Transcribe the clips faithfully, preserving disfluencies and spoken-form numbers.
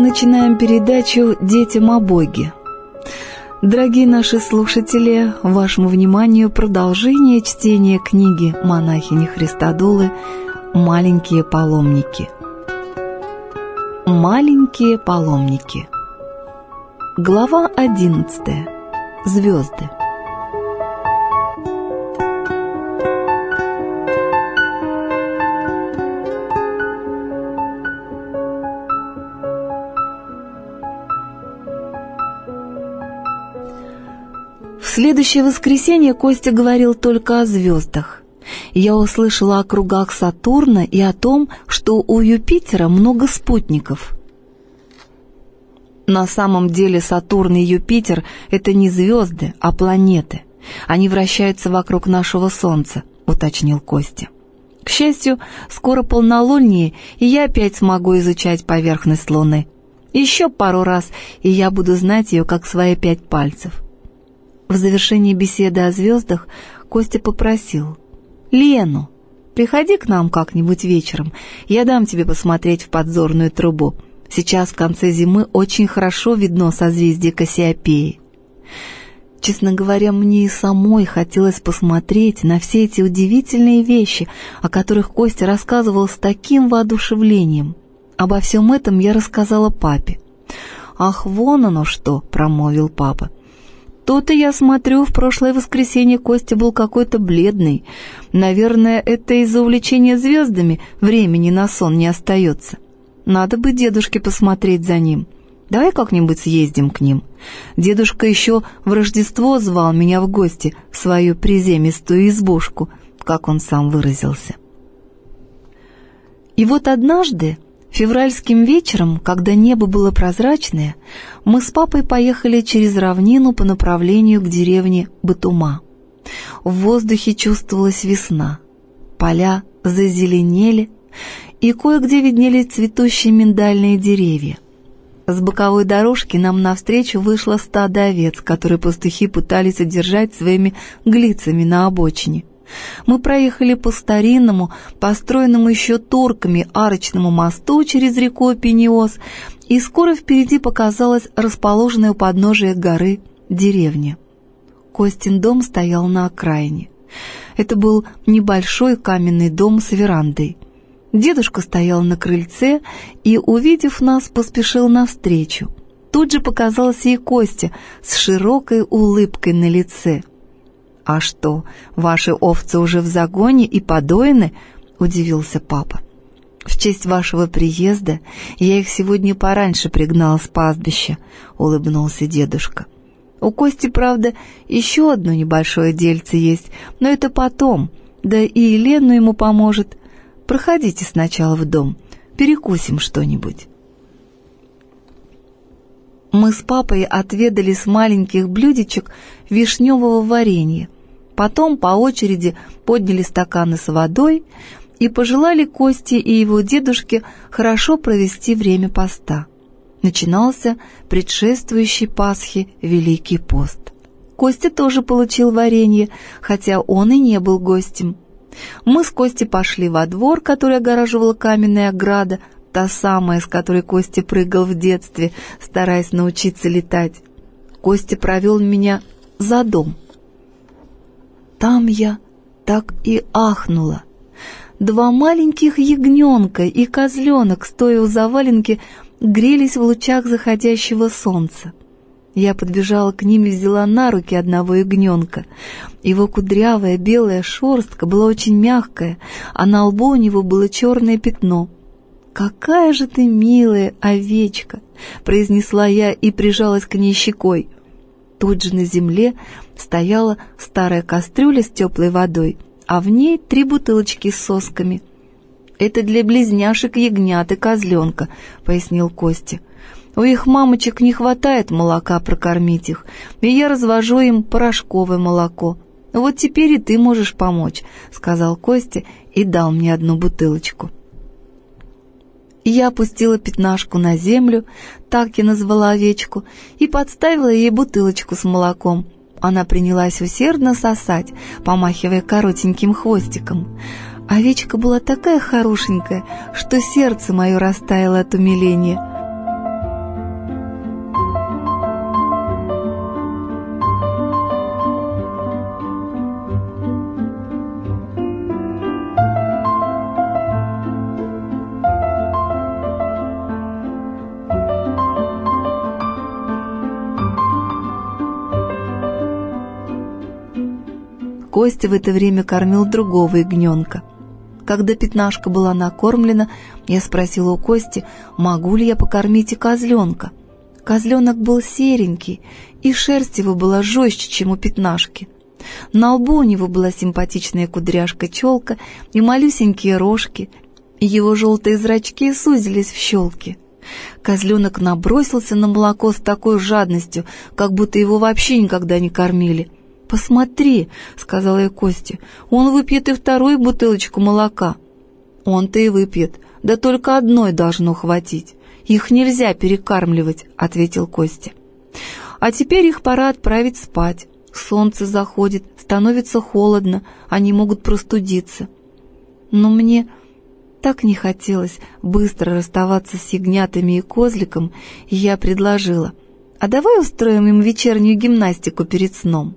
начинаем передачу «Детям о Боге». Дорогие наши слушатели, вашему вниманию продолжение чтения книги монахини Христодулы «Маленькие паломники». «Маленькие паломники». Глава одиннадцатая. Звезды. В следующее воскресенье Костя говорил только о звездах. Я услышала о кругах Сатурна и о том, что у Юпитера много спутников. На самом деле Сатурн и Юпитер — это не звезды, а планеты. Они вращаются вокруг нашего Солнца, уточнил Костя. К счастью, скоро полнолуние, и я опять смогу изучать поверхность Луны. Еще пару раз, и я буду знать ее как свои пять пальцев. В завершении беседы о звездах Костя попросил: «Лену, приходи к нам как-нибудь вечером, я дам тебе посмотреть в подзорную трубу. Сейчас в конце зимы очень хорошо видно созвездие Кассиопеи». Честно говоря, мне и самой хотелось посмотреть на все эти удивительные вещи, о которых Костя рассказывал с таким воодушевлением. Обо всем этом я рассказала папе. «Ах, вон оно что!» — промолвил папа. «То-то я смотрю, в прошлое воскресенье Костя был какой-то бледный. Наверное, это из-за увлечения звездами времени на сон не остается. Надо бы дедушке посмотреть за ним. Давай как-нибудь съездим к ним. Дедушка еще в Рождество звал меня в гости в свою приземистую избушку», как он сам выразился. И вот однажды, февральским вечером, когда небо было прозрачное, мы с папой поехали через равнину по направлению к деревне Батума. В воздухе чувствовалась весна. Поля зазеленели, и кое-где виднелись цветущие миндальные деревья. С боковой дорожки нам навстречу вышло стадо овец, которые пастухи пытались удержать своими глицами на обочине. Мы проехали по старинному, построенному еще турками арочному мосту через реку Пениос, и скоро впереди показалась расположенная у подножия горы деревня. Костин дом стоял на окраине. Это был небольшой каменный дом с верандой. Дедушка стоял на крыльце и, увидев нас, поспешил навстречу. Тут же показался и Костя с широкой улыбкой на лице. «А что, ваши овцы уже в загоне и подоены?» — удивился папа. «В честь вашего приезда я их сегодня пораньше пригнал с пастбища», — улыбнулся дедушка. «У Кости, правда, еще одно небольшое дельце есть, но это потом, да и Елену ему поможет. Проходите сначала в дом, перекусим что-нибудь». Мы с папой отведали с маленьких блюдечек вишневого варенья. Потом по очереди подняли стаканы с водой и пожелали Косте и его дедушке хорошо провести время поста. Начинался предшествующий Пасхе Великий пост. Костя тоже получил варенье, хотя он и не был гостем. Мы с Костей пошли во двор, который огораживала каменная ограда, та самая, с которой Костя прыгал в детстве, стараясь научиться летать. Костя провел меня за дом. Там я так и ахнула. Два маленьких ягненка и козленок, стоя у заваленки, грелись в лучах заходящего солнца. Я подбежала к ним и взяла на руки одного ягненка. Его кудрявая белая шерстка была очень мягкая, а на лбу у него было черное пятно. «Какая же ты милая овечка!» — произнесла я и прижалась к ней щекой. Тут же на земле стояла старая кастрюля с теплой водой, а в ней три бутылочки с сосками. «Это для близняшек ягнят и козленка», — пояснил Костя. «У их мамочек не хватает молока прокормить их, и я развожу им порошковое молоко. Вот теперь и ты можешь помочь», — сказал Костя и дал мне одну бутылочку. Я опустила пятнашку на землю, так я назвала овечку, и подставила ей бутылочку с молоком. Она принялась усердно сосать, помахивая коротеньким хвостиком. Овечка была такая хорошенькая, что сердце мое растаяло от умиления. Костя в это время кормил другого ягненка. Когда пятнашка была накормлена, я спросила у Кости, могу ли я покормить и козленка. Козленок был серенький, и шерсть его была жестче, чем у пятнашки. На лбу у него была симпатичная кудряшка-челка и малюсенькие рожки, и его желтые зрачки сузились в щелки. Козленок набросился на молоко с такой жадностью, как будто его вообще никогда не кормили. «Посмотри», — сказала я Косте, — «он выпьет и вторую бутылочку молока». «Он-то и выпьет, да только одной должно хватить. Их нельзя перекармливать», — ответил Костя. «А теперь их пора отправить спать. Солнце заходит, становится холодно, они могут простудиться». Но мне так не хотелось быстро расставаться с ягнятами и козликом, и я предложила, «А давай устроим им вечернюю гимнастику перед сном».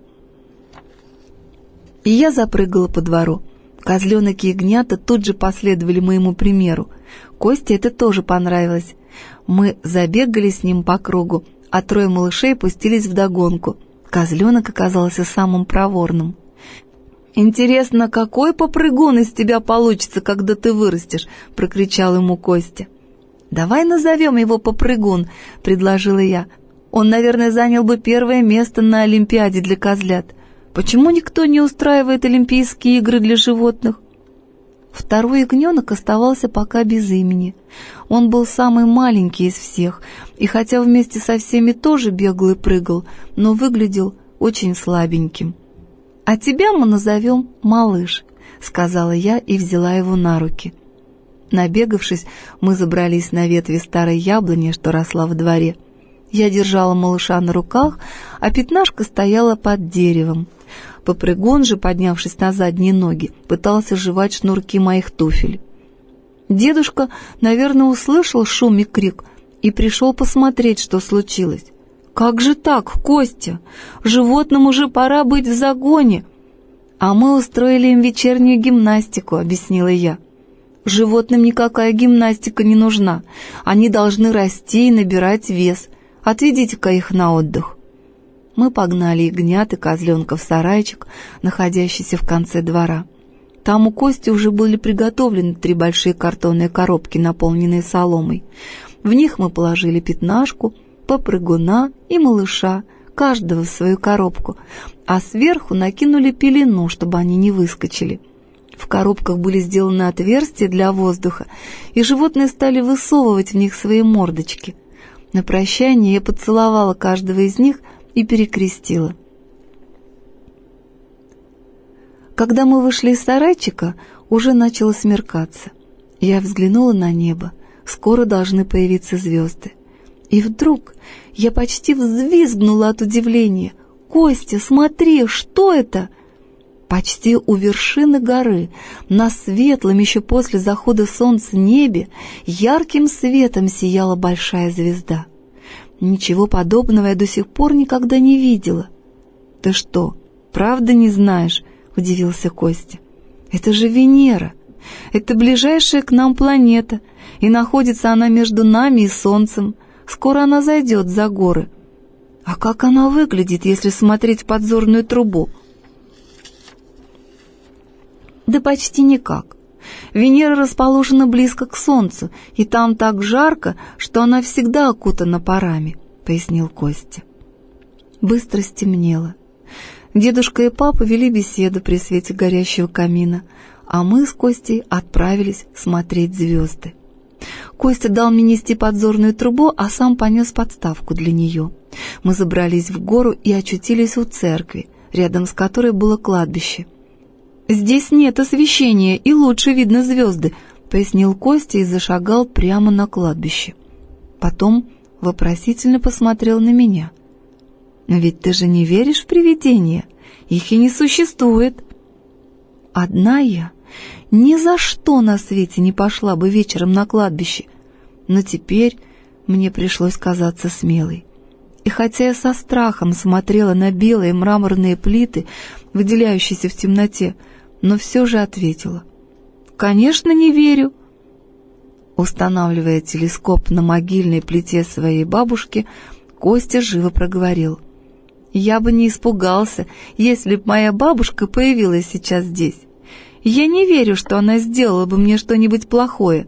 И я запрыгала по двору. Козленок и ягнята тут же последовали моему примеру. Косте это тоже понравилось. Мы забегали с ним по кругу, а трое малышей пустились вдогонку. Козленок оказался самым проворным. «Интересно, какой попрыгун из тебя получится, когда ты вырастешь?» — прокричал ему Костя. «Давай назовем его Попрыгун», — предложила я. «Он, наверное, занял бы первое место на Олимпиаде для козлят. Почему никто не устраивает Олимпийские игры для животных?» Второй ягненок оставался пока без имени. Он был самый маленький из всех, и хотя вместе со всеми тоже бегал и прыгал, но выглядел очень слабеньким. «А тебя мы назовем Малыш», — сказала я и взяла его на руки. Набегавшись, мы забрались на ветви старой яблони, что росла во дворе. Я держала малыша на руках, а пятнашка стояла под деревом. Попрыгун же, поднявшись на задние ноги, пытался жевать шнурки моих туфель. Дедушка, наверное, услышал шум и крик и пришел посмотреть, что случилось. «Как же так, Костя? Животным уже пора быть в загоне!» «А мы устроили им вечернюю гимнастику», — объяснила я. «Животным никакая гимнастика не нужна. Они должны расти и набирать вес. Отведите-ка их на отдых». Мы погнали ягнят и козленка в сарайчик, находящийся в конце двора. Там у Кости уже были приготовлены три большие картонные коробки, наполненные соломой. В них мы положили пятнашку, попрыгуна и малыша, каждого в свою коробку, а сверху накинули пелену, чтобы они не выскочили. В коробках были сделаны отверстия для воздуха, и животные стали высовывать в них свои мордочки. На прощание я поцеловала каждого из них и перекрестила. Когда мы вышли из сарайчика, уже начало смеркаться. Я взглянула на небо. Скоро должны появиться звезды. И вдруг я почти взвизгнула от удивления. «Костя, смотри, что это?» Почти у вершины горы, на светлом еще после захода солнца небе, ярким светом сияла большая звезда. Ничего подобного я до сих пор никогда не видела. «Ты что, правда не знаешь?» — удивился Костя. «Это же Венера. Это ближайшая к нам планета, и находится она между нами и Солнцем. Скоро она зайдет за горы. А как она выглядит, если смотреть в подзорную трубу?» «Да почти никак. Венера расположена близко к Солнцу, и там так жарко, что она всегда окутана парами», — пояснил Костя. Быстро стемнело. Дедушка и папа вели беседу при свете горящего камина, а мы с Костей отправились смотреть звезды. Костя дал мне нести подзорную трубу, а сам понес подставку для нее. Мы забрались в гору и очутились у церкви, рядом с которой было кладбище. «Здесь нет освещения, и лучше видно звезды», — пояснил Костя и зашагал прямо на кладбище. Потом вопросительно посмотрел на меня. «Но ведь ты же не веришь в привидения? Их и не существует». Одна я ни за что на свете не пошла бы вечером на кладбище, но теперь мне пришлось казаться смелой. И хотя я со страхом смотрела на белые мраморные плиты, выделяющиеся в темноте, но все же ответила: «Конечно, не верю». Устанавливая телескоп на могильной плите своей бабушки, Костя живо проговорил: Я бы не испугался, если б моя бабушка появилась сейчас здесь. Я не верю, что она сделала бы мне что-нибудь плохое».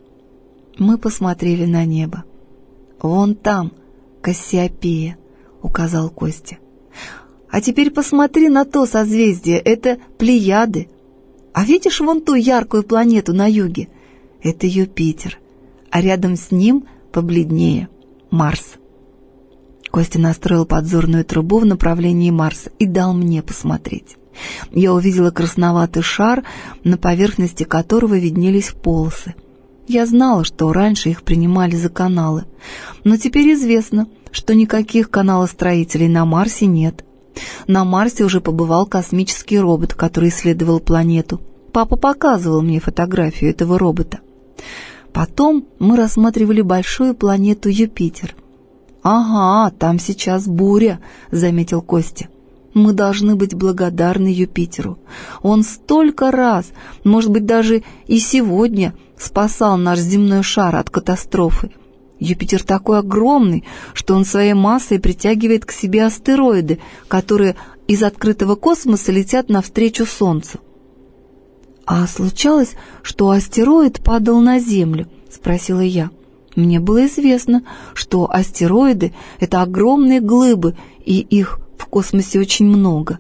Мы посмотрели на небо. «Вон там Кассиопея», — указал Костя. «А теперь посмотри на то созвездие, это Плеяды. А видишь вон ту яркую планету на юге? Это Юпитер, а рядом с ним побледнее Марс». Костя настроил подзорную трубу в направлении Марса и дал мне посмотреть. Я увидела красноватый шар, на поверхности которого виднелись полосы. Я знала, что раньше их принимали за каналы, но теперь известно, что никаких каналостроителей на Марсе нет. На Марсе уже побывал космический робот, который исследовал планету. Папа показывал мне фотографию этого робота. Потом мы рассматривали большую планету Юпитер. «Ага, там сейчас буря», — заметил Костя. «Мы должны быть благодарны Юпитеру. Он столько раз, может быть, даже и сегодня, спасал наш земной шар от катастрофы. Юпитер такой огромный, что он своей массой притягивает к себе астероиды, которые из открытого космоса летят навстречу Солнцу». «А случалось, что астероид падал на Землю?» — спросила я. Мне было известно, что астероиды — это огромные глыбы, и их в космосе очень много.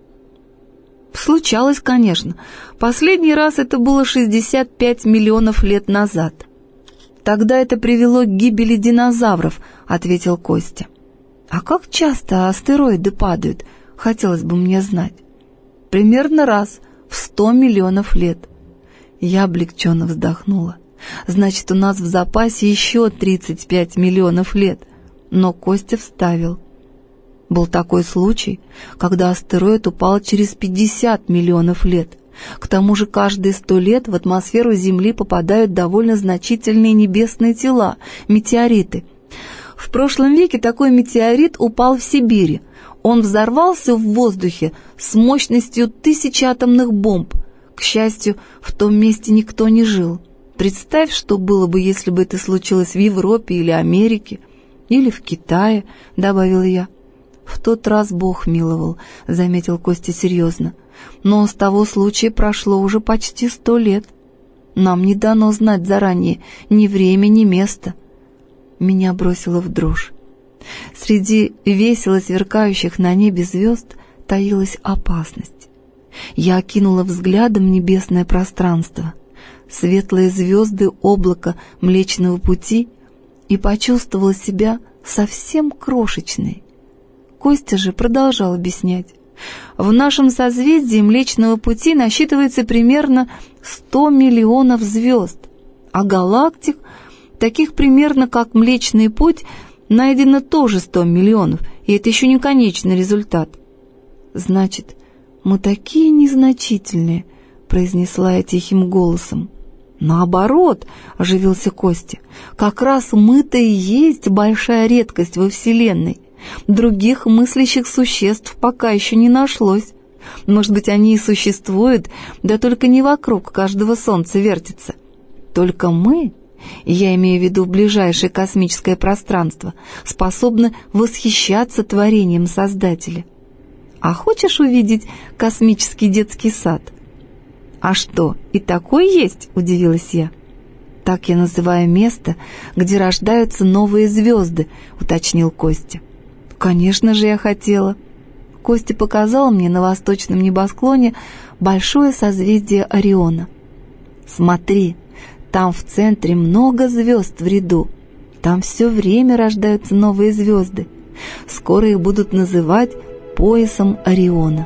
«Случалось, конечно. Последний раз это было шестьдесят пять миллионов лет назад. Тогда это привело к гибели динозавров», — ответил Костя. «А как часто астероиды падают? Хотелось бы мне знать». «Примерно раз в сто миллионов лет». Я облегченно вздохнула. «Значит, у нас в запасе еще тридцать пять миллионов лет». Но Костя вставил: «Был такой случай, когда астероид упал через пятьдесят миллионов лет. К тому же каждые сто лет в атмосферу Земли попадают довольно значительные небесные тела, метеориты. В прошлом веке такой метеорит упал в Сибири. Он взорвался в воздухе с мощностью тысячи атомных бомб. К счастью, в том месте никто не жил. Представь, что было бы, если бы это случилось в Европе или Америке, или в Китае», — добавил я. «В тот раз Бог миловал», — заметил Костя серьезно. «Но с того случая прошло уже почти сто лет. Нам не дано знать заранее ни время, ни место». Меня бросило в дрожь. Среди весело сверкающих на небе звезд таилась опасность. Я окинула взглядом небесное пространство, светлые звезды облака Млечного Пути, и почувствовала себя совсем крошечной. Костя же продолжал объяснять. «В нашем созвездии Млечного Пути насчитывается примерно сто миллионов звезд, а галактик, таких примерно как Млечный Путь, найдено тоже сто миллионов, и это еще не конечный результат». «Значит, мы такие незначительные», — произнесла я тихим голосом. «Наоборот», — оживился Костя, — «как раз мы-то и есть большая редкость во Вселенной. Других мыслящих существ пока еще не нашлось. Может быть, они и существуют, да только не вокруг каждого солнца вертятся. Только мы, я имею в виду ближайшее космическое пространство, способны восхищаться творением Создателя. А хочешь увидеть космический детский сад?» «А что, и такой есть?» — удивилась я. «Так я называю место, где рождаются новые звезды», — уточнил Костя. «Конечно же я хотела». Костя показал мне на восточном небосклоне большое созвездие Ориона. «Смотри, там в центре много звезд в ряду. Там все время рождаются новые звезды. Скоро их будут называть поясом Ориона».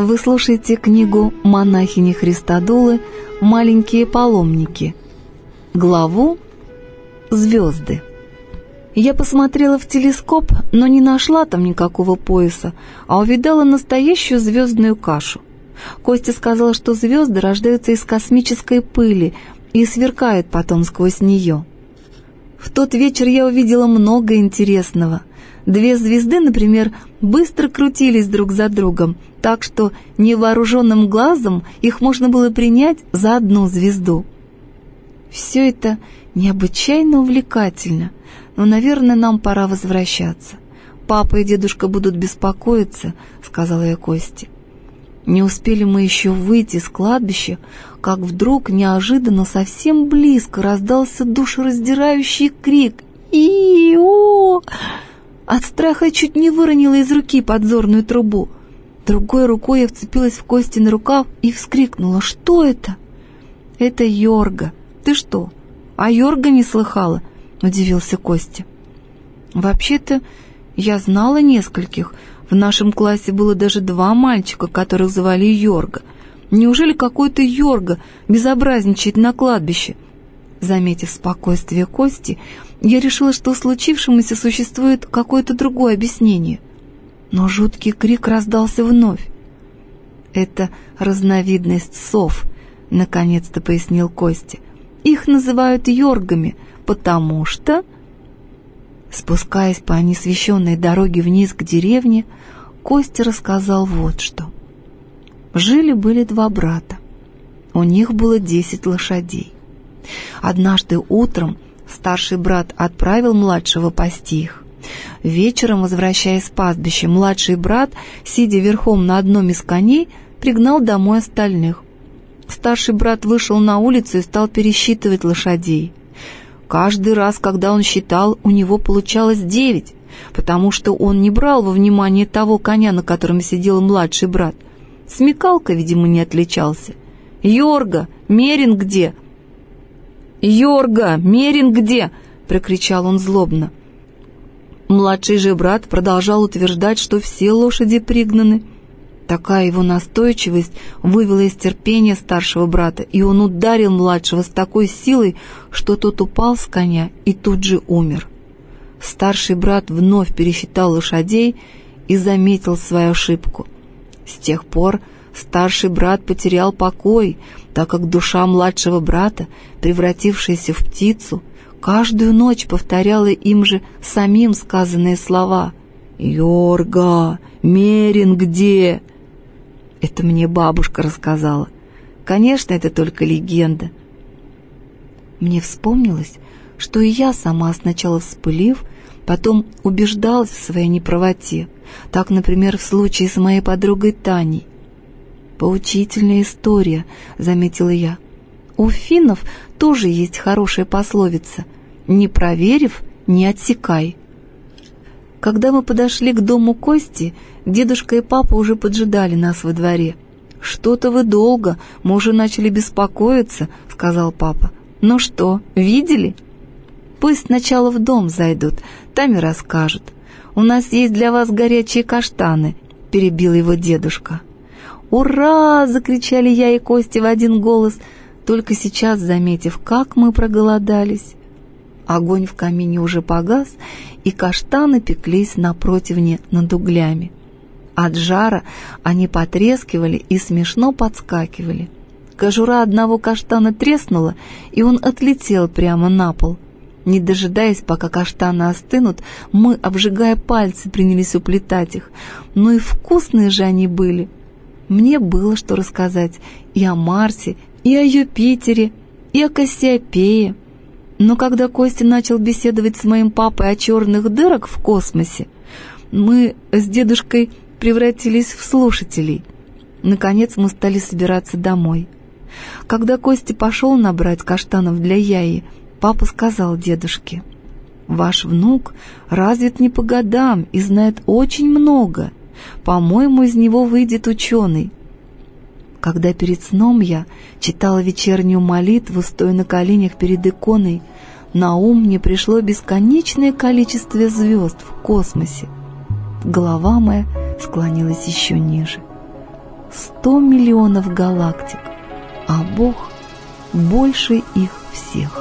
Вы слушаете книгу монахини Христодулы «Маленькие паломники», главу «Звезды». Я посмотрела в телескоп, но не нашла там никакого пояса, а увидала настоящую звездную кашу. Костя сказал, что звезды рождаются из космической пыли и сверкают потом сквозь нее. В тот вечер я увидела много интересного. Две звезды, например, быстро крутились друг за другом, так что невооруженным глазом их можно было принять за одну звезду. Все это необычайно увлекательно, но, наверное, нам пора возвращаться. Папа и дедушка будут беспокоиться, сказала я Косте. Не успели мы еще выйти с кладбища, как вдруг неожиданно совсем близко раздался душераздирающий крик «И-о!». От страха я чуть не выронила из руки подзорную трубу. Другой рукой я вцепилась в Костин рукав и вскрикнула: «Что это?» «Это Йорга. Ты что, о Йорга не слыхала?» — удивился Костя. «Вообще-то я знала нескольких. В нашем классе было даже два мальчика, которых звали Йорга. Неужели какой-то Йорга безобразничает на кладбище?» Заметив спокойствие Кости, я решила, что случившемуся существует какое-то другое объяснение. Но жуткий крик раздался вновь. «Это разновидность сов», — наконец-то пояснил Костя. «Их называют Йоргами, потому что...» Спускаясь по неосвещенной дороге вниз к деревне, Костя рассказал вот что. Жили-были два брата. У них было десять лошадей. Однажды утром старший брат отправил младшего пасти их. Вечером, возвращаясь с пастбища, младший брат, сидя верхом на одном из коней, пригнал домой остальных. Старший брат вышел на улицу и стал пересчитывать лошадей. Каждый раз, когда он считал, у него получалось девять, потому что он не брал во внимание того коня, на котором сидел младший брат. Смекалка, видимо, не отличался. «Йорга, Мерин где?» «Йорга, Мерин где?» — прокричал он злобно. Младший же брат продолжал утверждать, что все лошади пригнаны. Такая его настойчивость вывела из терпения старшего брата, и он ударил младшего с такой силой, что тот упал с коня и тут же умер. Старший брат вновь пересчитал лошадей и заметил свою ошибку. С тех пор старший брат потерял покой, так как душа младшего брата, превратившаяся в птицу, каждую ночь повторяла им же самим сказанные слова: «Йорга, Мерин где?» Это мне бабушка рассказала. Конечно, это только легенда. Мне вспомнилось, что и я сама, сначала вспылив, потом убеждалась в своей неправоте. Так, например, в случае с моей подругой Таней. «Поучительная история», — заметила я. «У финнов тоже есть хорошая пословица: не проверив, не отсекай». Когда мы подошли к дому Кости, дедушка и папа уже поджидали нас во дворе. «Что-то вы долго, мы уже начали беспокоиться», — сказал папа. «Ну что, видели?» «Пусть сначала в дом зайдут, там и расскажут. У нас есть для вас горячие каштаны», — перебил его дедушка. «Ура!» — закричали я и Костя в один голос, только сейчас заметив, как мы проголодались. Огонь в камине уже погас, и каштаны пеклись на противне над углями. От жара они потрескивали и смешно подскакивали. Кожура одного каштана треснула, и он отлетел прямо на пол. Не дожидаясь, пока каштаны остынут, мы, обжигая пальцы, принялись уплетать их. Ну и вкусные же они были. Мне было что рассказать и о Марсе, и о Юпитере, и о Кассиопее. Но когда Костя начал беседовать с моим папой о черных дырах в космосе, мы с дедушкой превратились в слушателей. Наконец мы стали собираться домой. Когда Костя пошел набрать каштанов для Яи, папа сказал дедушке: «Ваш внук развит не по годам и знает очень много. По-моему, из него выйдет ученый». Когда перед сном я читала вечернюю молитву, стоя на коленях перед иконой, на ум мне пришло бесконечное количество звезд в космосе. Голова моя склонилась еще ниже. сто миллионов галактик, а Бог больше их всех.